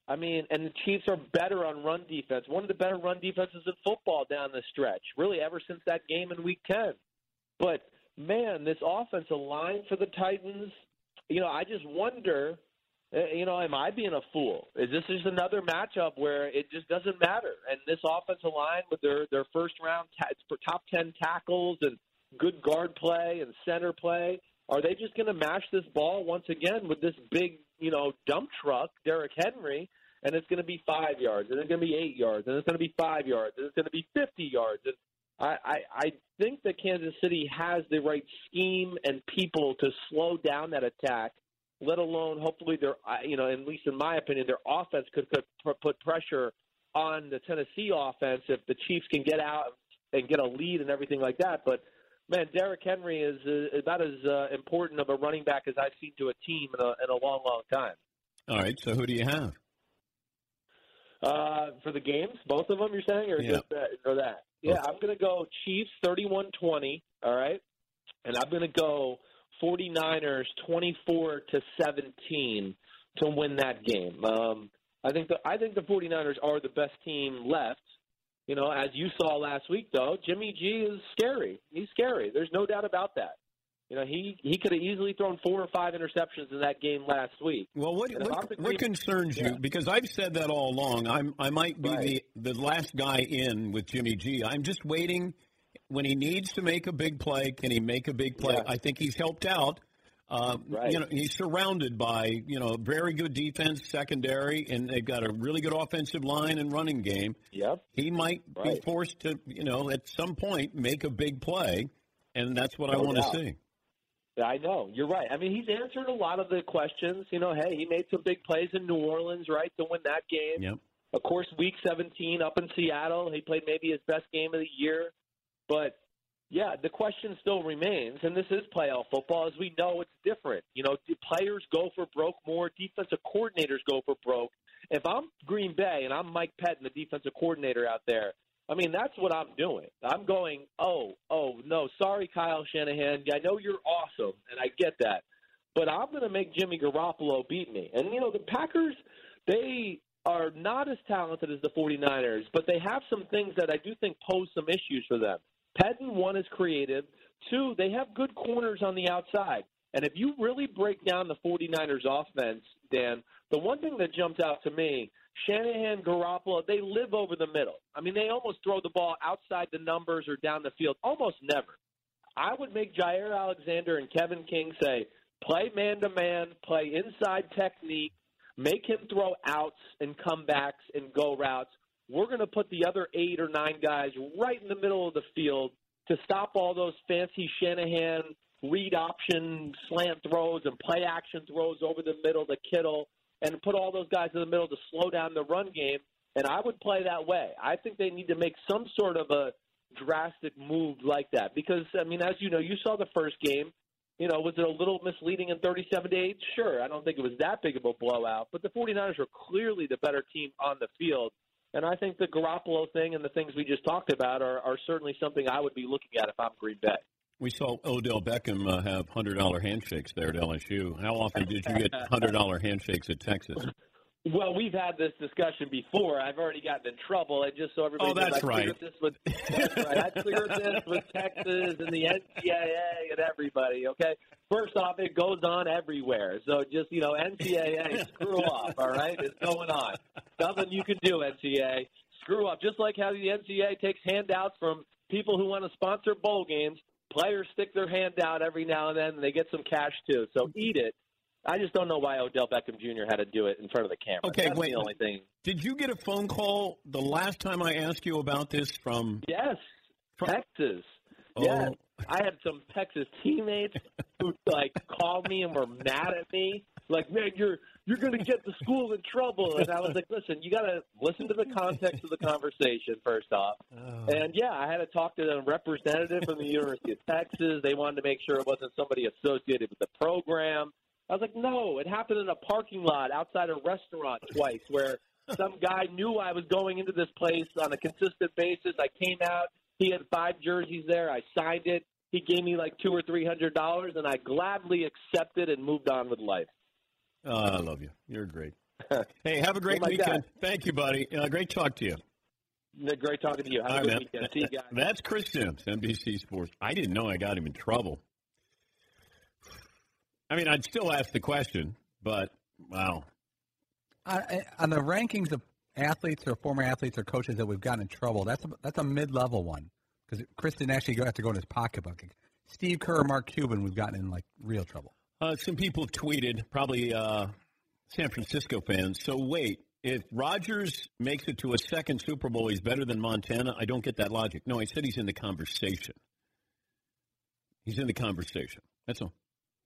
I mean, and the Chiefs are better on run defense. One of the better run defenses in football down the stretch, really ever since that game in Week ten. But, man, this offensive line for the Titans, you know, I just wonder, you know, am I being a fool? Is this just another matchup where it just doesn't matter? And this offensive line with their, their first-round ta- top ten tackles and good guard play and center play, are they just going to mash this ball once again with this big, you know, dump truck, Derrick Henry, and it's going to be five yards, and it's going to be eight yards, and it's going to be five yards, and it's going to be fifty yards. And I, I, I think that Kansas City has the right scheme and people to slow down that attack, let alone hopefully their, you know, at least in my opinion, their offense could, could put pressure on the Tennessee offense if the Chiefs can get out and get a lead and everything like that. But, man, Derrick Henry is uh, about as uh, important of a running back as I've seen to a team in a, in a long, long time. All right, so who do you have? Uh, for the games, both of them, you're saying, or Yeah. just that, or that? Yeah, I'm going to go Chiefs thirty-one twenty, all right? And I'm going to go 49ers twenty-four to seventeen to win that game. Um, I think the I think the 49ers are the best team left. You know, as you saw last week, though, Jimmy G is scary. He's scary. There's no doubt about that. You know, he, he could have easily thrown four or five interceptions in that game last week. Well, what And if I'm what, the what Green- concerns you? Yeah. Because I've said that all along. I'm I might be Right. the the last guy in with Jimmy G. I'm just waiting when he needs to make a big play. Can he make a big play? Yeah. I think he's helped out. Um, Right. You know, he's surrounded by you know very good defense, secondary, and they've got a really good offensive line and running game. Yep. He might be Right. forced to you know at some point make a big play, and that's what I No want to doubt. see. I know. You're right. I mean, he's answered a lot of the questions. You know, hey, he made some big plays in New Orleans, right, to win that game. Yep. Of course, Week seventeen up in Seattle, he played maybe his best game of the year. But, yeah, the question still remains, and this is playoff football. As we know, it's different. You know, do players go for broke more? Defensive coordinators go for broke. If I'm Green Bay and I'm Mike Pettin, the defensive coordinator out there, I mean, that's what I'm doing. I'm going, oh, oh, no, sorry, Kyle Shanahan. I know you're awesome, and I get that. But I'm going to make Jimmy Garoppolo beat me. And, you know, the Packers, they are not as talented as the 49ers, but they have some things that I do think pose some issues for them. Pettin, one, is creative. Two, they have good corners on the outside. And if you really break down the 49ers offense, Dan, the one thing that jumps out to me, Shanahan, Garoppolo, they live over the middle. I mean, they almost throw the ball outside the numbers or down the field. Almost never. I would make Jair Alexander and Kevin King say, play man-to-man, play inside technique, make him throw outs and comebacks and go routes. We're going to put the other eight or nine guys right in the middle of the field to stop all those fancy Shanahan read option slant throws and play action throws over the middle to Kittle, and put all those guys in the middle to slow down the run game. And I would play that way. I think they need to make some sort of a drastic move like that because, I mean, as you know, you saw the first game. You know, was it a little misleading in thirty-seven to eight? Sure. I don't think it was that big of a blowout. But the 49ers are clearly the better team on the field. And I think the Garoppolo thing and the things we just talked about are, are certainly something I would be looking at if I'm Green Bay. We saw Odell Beckham uh, have one hundred dollar handshakes there at L S U. How often did you get one hundred dollar handshakes at Texas? Well, we've had this discussion before. I've already gotten in trouble. And just so everybody Oh, knows, that's I right. cleared this with that's right. I cleared this with Texas and the N C double A and everybody. Okay. First off, it goes on everywhere. So just you know, N C double A, screw off. All right, it's going on. Nothing you can do, N C double A. Screw up. Just like how the N C double A takes handouts from people who want to sponsor bowl games. Players stick their hand out every now and then, and they get some cash too. So eat it. I just don't know why Odell Beckham Junior had to do it in front of the camera. Okay, That's wait. the only thing. Did you get a phone call the last time I asked you about this from? Yes, Texas. Oh. Yes, I had some Texas teammates who like called me and were mad at me. Like, man, you're you're going to get the school in trouble. And I was like, listen, you got to listen to the context of the conversation first off. Oh. And yeah, I had to talk to a representative from the University of Texas. They wanted to make sure it wasn't somebody associated with the program. I was like, no, it happened in a parking lot outside a restaurant twice where some guy knew I was going into this place on a consistent basis. I came out. He had five jerseys there. I signed it. He gave me like two or three hundred dollars, and I gladly accepted and moved on with life. Oh, I love you. You're great. Hey, have a great Oh, my weekend. God. Thank you, buddy. Uh, great talk to you. Great talking to you. Have All a right, good man. weekend. See you guys. That's Chris Sims, N B C Sports. I didn't know I got him in trouble. I mean, I'd still ask the question, but wow. Uh, on the rankings of athletes or former athletes or coaches that we've gotten in trouble, that's a, that's a mid-level one because Chris didn't actually go, have to go in his pocketbook. Steve Kerr or Mark Cuban, we've gotten in like real trouble. Uh, some people have tweeted, probably uh, San Francisco fans. So wait, if Rodgers makes it to a second Super Bowl, he's better than Montana? I don't get that logic. No, I said he's in the conversation. He's in the conversation. That's all.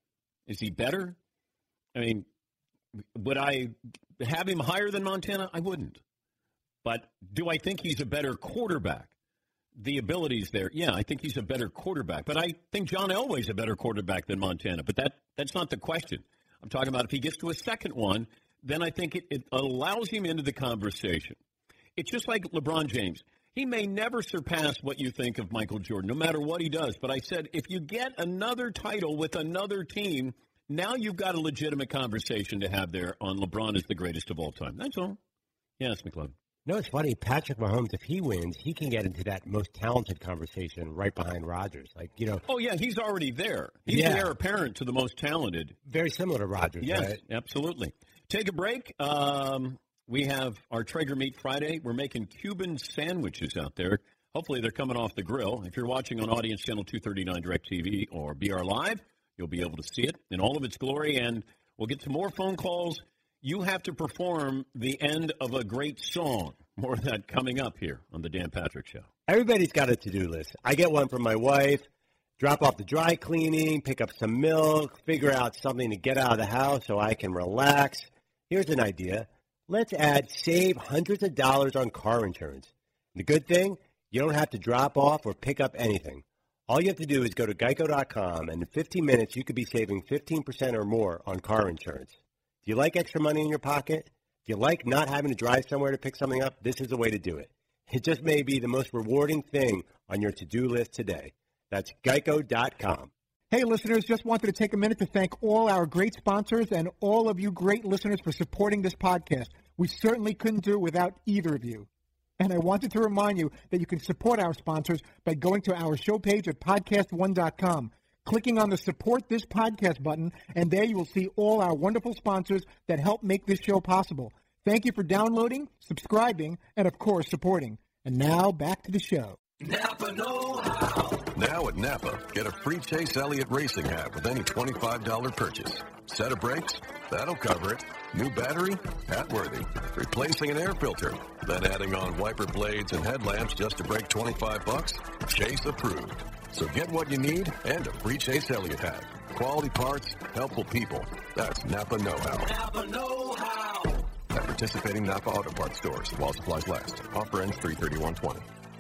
Is he better? I mean, would I have him higher than Montana? I wouldn't. But do I think he's a better quarterback? The ability's there. Yeah, I think he's a better quarterback. But I think John Elway's a better quarterback than Montana. But that that's not the question. I'm talking about if he gets to a second one, then I think it, it allows him into the conversation. It's just like LeBron James. He may never surpass what you think of Michael Jordan, no matter what he does. But I said, if you get another title with another team, now you've got a legitimate conversation to have there on LeBron as the greatest of all time. That's all. Yes, McLeod. No, it's funny. Patrick Mahomes, if he wins, he can get into that most talented conversation right behind Rodgers. Like, you know. Oh, yeah, he's already there. He's Yeah. the heir apparent to the most talented. Very similar to Rodgers, Yes, right? absolutely. Take a break. Um, we have our Traeger Meat Friday. We're making Cuban sandwiches out there. Hopefully they're coming off the grill. If you're watching on Audience Channel two thirty-nine DirecTV or B R Live, you'll be able to see it in all of its glory. And we'll get to more phone calls. You have to perform the end of a great song. More of that coming up here on the Dan Patrick Show. Everybody's got a to-do list. I get one from my wife. Drop off the dry cleaning, pick up some milk, figure out something to get out of the house so I can relax. Here's an idea. Let's add save hundreds of dollars on car insurance. The good thing, you don't have to drop off or pick up anything. All you have to do is go to geico dot com, and in fifteen minutes, you could be saving fifteen percent or more on car insurance. Do you like extra money in your pocket? Do you like not having to drive somewhere to pick something up? This is the way to do it. It just may be the most rewarding thing on your to-do list today. That's geico dot com. Hey, listeners, just wanted to take a minute to thank all our great sponsors and all of you great listeners for supporting this podcast. We certainly couldn't do it without either of you. And I wanted to remind you that you can support our sponsors by going to our show page at podcast one dot com, clicking on the Support This Podcast button, and there you will see all our wonderful sponsors that help make this show possible. Thank you for downloading, subscribing, and, of course, supporting. And now, back to the show. Napa know-how. Now at Napa, get a free Chase Elliott racing hat with any twenty-five dollars purchase. Set of brakes? That'll cover it. New battery? Hat-worthy. Replacing an air filter? Then adding on wiper blades and headlamps just to break twenty-five bucks? Chase approved. So get what you need and a free Chase Elliott hat. Quality parts, helpful people. That's Napa know-how. Napa know-how. At participating Napa Auto Parts stores while supplies last. Offer ends three thirty-one twenty.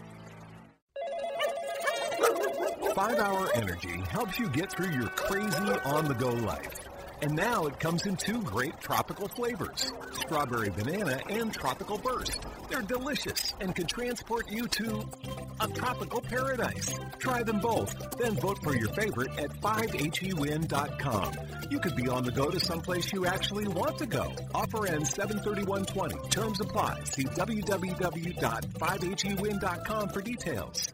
five hour Energy helps you get through your crazy on-the-go life. And now it comes in two great tropical flavors, strawberry banana and tropical burst. They're delicious and can transport you to a tropical paradise. Try them both, then vote for your favorite at five H E win dot com. You could be on the go to someplace you actually want to go. Offer ends seven thirty-one twenty. Terms apply. See w w w dot five H E win dot com for details.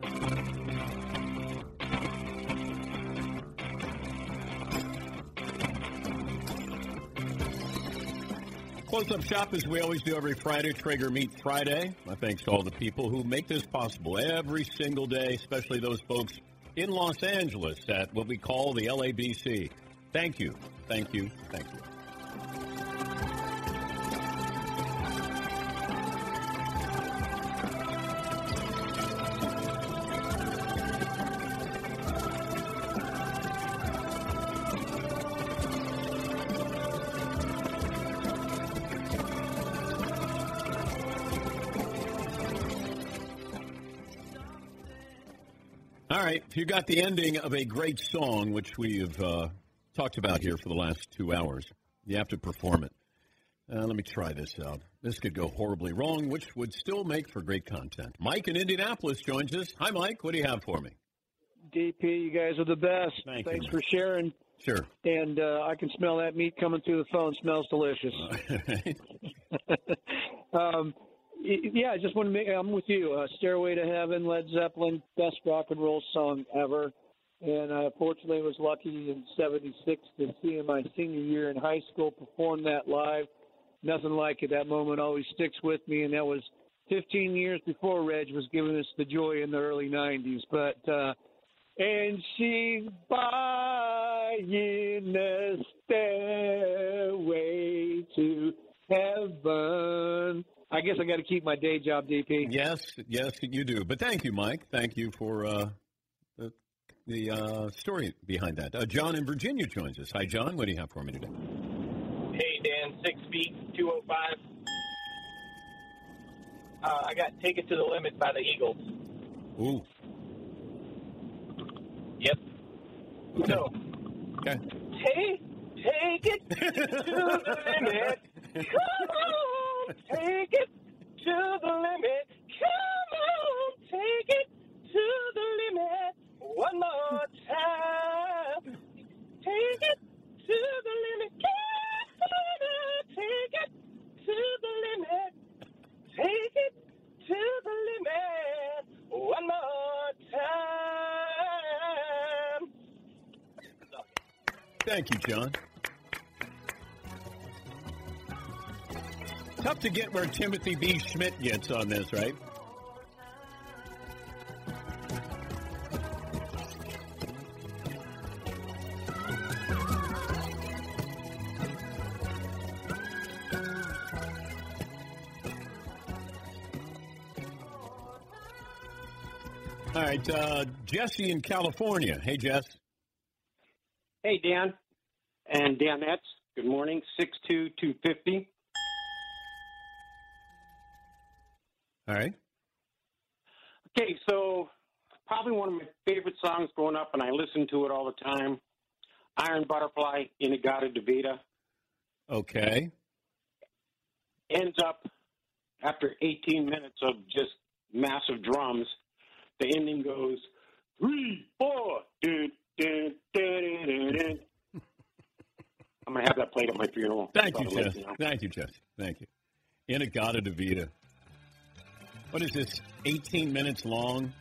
Close-up shop, as we always do every Friday, Traeger Meat Friday. My thanks to all the people who make this possible every single day, especially those folks in Los Angeles at what we call the L A B C. Thank you, thank you, thank you. All right, if you got the ending of a great song, which we have uh, talked about here for the last two hours, you have to perform it. Uh, let me try this out. This could go horribly wrong, which would still make for great content. Mike in Indianapolis joins us. Hi, Mike. What do you have for me? D P, you guys are the best. Thank Thanks you. for sharing Sure. And uh, I can smell that meat coming through the phone. Smells delicious. um, y- yeah, I just want to make. I'm with you. Uh, "Stairway to Heaven," Led Zeppelin, best rock and roll song ever. And uh, fortunately, was lucky in seventy-six to see in my senior year in high school perform that live. Nothing like it. That moment always sticks with me, and that was fifteen years before Reg was giving us the joy in the early nineties. But uh, and she's buying a stairway to heaven. I guess I got to keep my day job, D P. Yes, yes, you do. But thank you, Mike. Thank you for uh, the, the uh, story behind that. Uh, John in Virginia joins us. Hi, John. What do you have for me today? Hey, Dan. Six feet, two oh five. Uh, I got "Take It to the Limit" by the Eagles. Ooh. Yep. Okay. So, okay. Take, take it to the limit. Come on, take it to the limit. Come on, take it to the limit. One more time. Take it to the limit. Come on, take it to the limit. Take it to the limit. One more time. Thank you, John. Tough to get where Timothy B. Schmidt gets on this, right? All right, uh, Jesse in California. Hey, Jess. Hey, Dan. And Danettes, good morning. six two, two fifty. All right. Okay, so probably one of my favorite songs growing up, and I listen to it all the time, Iron Butterfly, In-A-Gadda-Da-Vida. Okay. Ends up, after eighteen minutes of just massive drums, the ending goes, three, four, dun, dun, dun, dun, dun. I'm going to have that played at my funeral. Thank you, Probably Jess. late now. Thank you, Jess. Thank you. In-A-Gadda-Da-Vida. What is this, eighteen minutes long?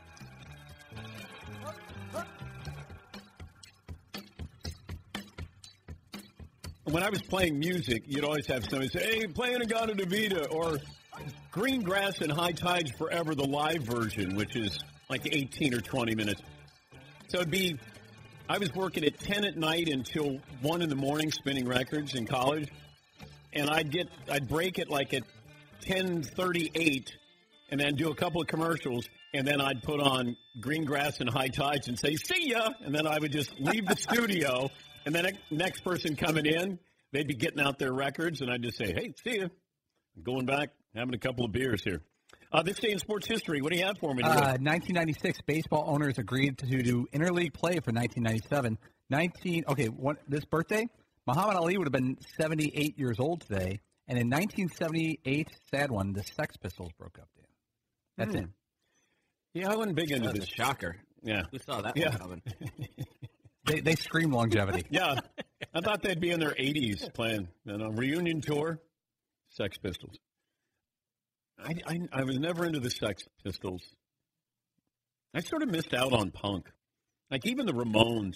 When I was playing music, you'd always have somebody say, hey, play In-A-Gadda-Da-Vida, or Green Grass and High Tides Forever, the live version, which is like eighteen or twenty minutes. So it'd be, I was working at ten at night until one in the morning spinning records in college, and I'd get, I'd break it like at ten thirty-eight, and then do a couple of commercials, and then I'd put on Green Grass and High Tides and say, see ya, and then I would just leave the studio, and then the next person coming in, they'd be getting out their records, and I'd just say, hey, see ya. Going back, having a couple of beers here. Uh, this day in sports history, what do you have for me today? Uh, nineteen ninety-six, baseball owners agreed to do interleague play for nineteen ninety-seven. nineteen okay, one, this birthday, Muhammad Ali would have been seventy-eight years old today. And in nineteen seventy-eight, sad one, the Sex Pistols broke up, Dan. That's Hmm. it. Yeah, I wasn't big into That's this. a shocker. Yeah. Who saw that Yeah. one coming? They, they scream longevity. Yeah. I thought they'd be in their eighties playing you know, reunion tour. Sex Pistols. I, I, I was never into the Sex Pistols. I sort of missed out on punk. Like even the Ramones.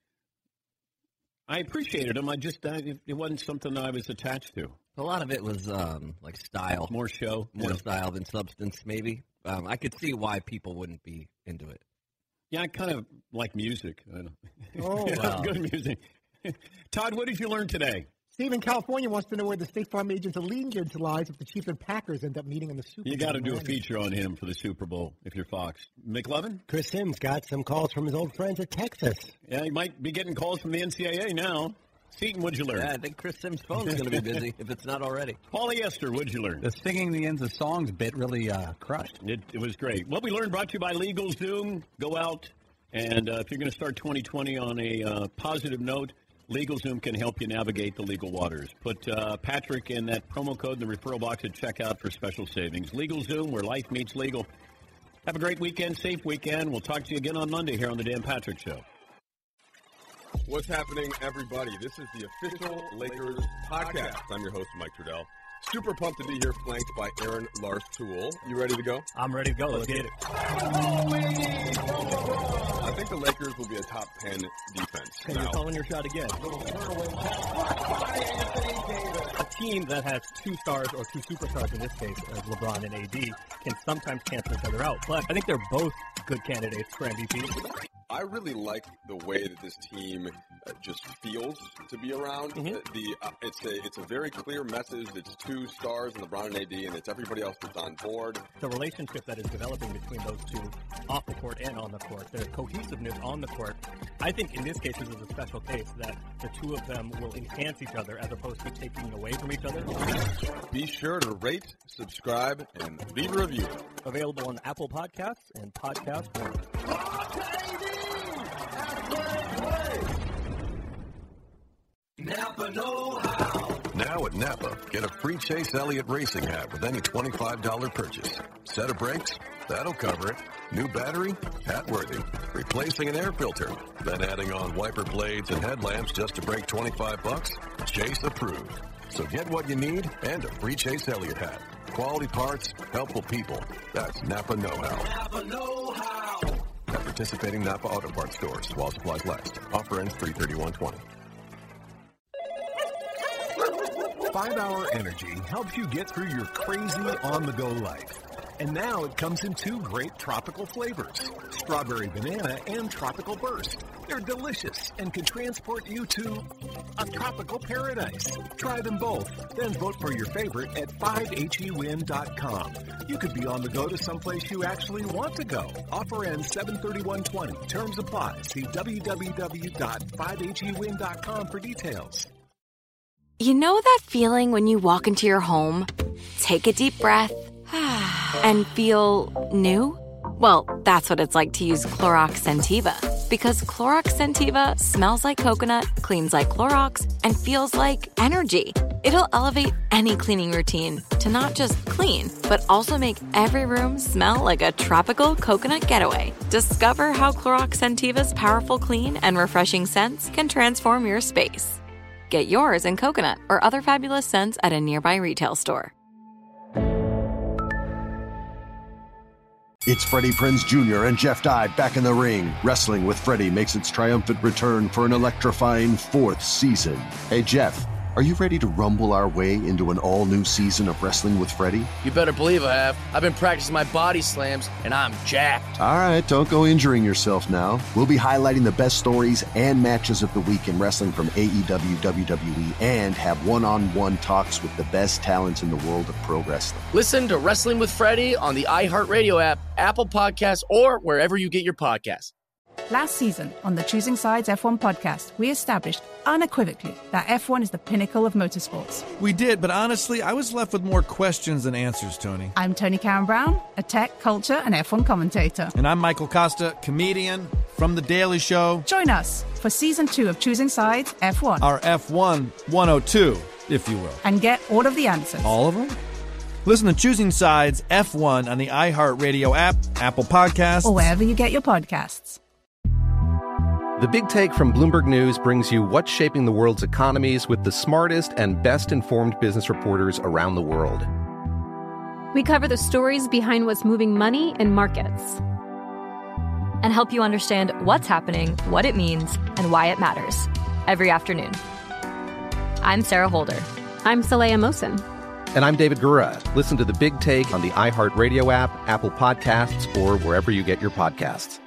I appreciated them. I just, I, it, it wasn't something I was attached to. A lot of it was um, like style. More show. More Yeah. style than substance, maybe. Um, I could see why people wouldn't be into it. Yeah, I kind of like music. I don't, Oh, Yeah, wow. good music. Todd, what did you learn today? Steve in California wants to know where the State Farm agent's allegiance lies if the Chiefs and Packers end up meeting in the Super Bowl. You got to do a Miami. feature on him for the Super Bowl if you're Fox. McLovin? Chris Sims got some calls from his old friends at Texas. Yeah, he might be getting calls from the N C double A now. Seton, what'd you learn? Yeah, I think Chris Sims' phone's going to be busy if it's not already. Polyester, what'd you learn? The singing the ends of songs bit really uh, crushed. It, it was great. What we learned brought to you by LegalZoom. Go out, and uh, if you're going to start twenty twenty on a uh, positive note, LegalZoom can help you navigate the legal waters. Put uh, Patrick in that promo code in the referral box at checkout for special savings. LegalZoom, where life meets legal. Have a great weekend, safe weekend. We'll talk to you again on Monday here on the Dan Patrick Show. What's happening, everybody? This is the official Lakers podcast. I'm your host, Mike Trudell. Super pumped to be here, flanked by Aaron Larstool. You ready to go? I'm ready to go. Let's get it. I think the Lakers will be a top ten defense. Okay, you're calling your shot again. A team that has two stars, or two superstars in this case, as LeBron and A D, can sometimes cancel each other out. But I think they're both good candidates for M V P. I really like the way that this team uh, just feels to be around. Mm-hmm. Uh, the uh, it's a it's a very clear message. It's two stars in LeBron and A D, and it's everybody else that's on board. The relationship that is developing between those two, off the court and on the court, their cohesiveness on the court. I think in this case, this is a special case that the two of them will enhance each other as opposed to taking away from each other. Be sure to rate, subscribe, and leave a review. Available on Apple Podcasts and Podcast One. Napa know-how. Now at Napa, get a free Chase Elliott racing hat with any twenty-five dollars purchase. Set of brakes? That'll cover it. New battery? Hat worthy. Replacing an air filter? Then adding on wiper blades and headlamps just to break twenty-five bucks? Chase approved. So get what you need and a free Chase Elliott hat. Quality parts, helpful people. That's Napa know-how. Napa know-how. At participating Napa Auto Parts stores while supplies last. Offer ends three thirty-one twenty. five hour Energy helps you get through your crazy on-the-go life. And now it comes in two great tropical flavors, Strawberry Banana and Tropical Burst. They're delicious and can transport you to a tropical paradise. Try them both, then vote for your favorite at five H E win dot com. You could be on the go to someplace you actually want to go. Offer ends seven thirty-one twenty. Terms apply. See w w w dot five H E win dot com for details. You know that feeling when you walk into your home, take a deep breath, and feel new? Well, that's what it's like to use Clorox Scentiva. Because Clorox Scentiva smells like coconut, cleans like Clorox, and feels like energy. It'll elevate any cleaning routine to not just clean, but also make every room smell like a tropical coconut getaway. Discover how Clorox Scentiva's powerful clean and refreshing scents can transform your space. Get yours in coconut or other fabulous scents at a nearby retail store. It's Freddie Prinze Junior and Jeff Dye back in the ring. Wrestling with Freddie makes its triumphant return for an electrifying fourth season. Hey, Jeff, are you ready to rumble our way into an all-new season of Wrestling with Freddie? You better believe I have. I've been practicing my body slams, and I'm jacked. All right, don't go injuring yourself now. We'll be highlighting the best stories and matches of the week in wrestling from A E W, W W E, and have one-on-one talks with the best talents in the world of pro wrestling. Listen to Wrestling with Freddie on the iHeartRadio app, Apple Podcasts, or wherever you get your podcasts. Last season on the Choosing Sides F one podcast, we established unequivocally that F one is the pinnacle of motorsports. We did, but honestly, I was left with more questions than answers, Tony. I'm Tony Karen Brown, a tech, culture, and F one commentator. And I'm Michael Costa, comedian from The Daily Show. Join us for season two of Choosing Sides F one. Our F one one oh two, if you will. And get all of the answers. All of them? Listen to Choosing Sides F one on the iHeartRadio app, Apple Podcasts, or wherever you get your podcasts. The Big Take from Bloomberg News brings you what's shaping the world's economies with the smartest and best-informed business reporters around the world. We cover the stories behind what's moving money and markets, and help you understand what's happening, what it means, and why it matters every afternoon. I'm Sarah Holder. I'm Saleha Mohsin. And I'm David Gura. Listen to The Big Take on the iHeartRadio app, Apple Podcasts, or wherever you get your podcasts.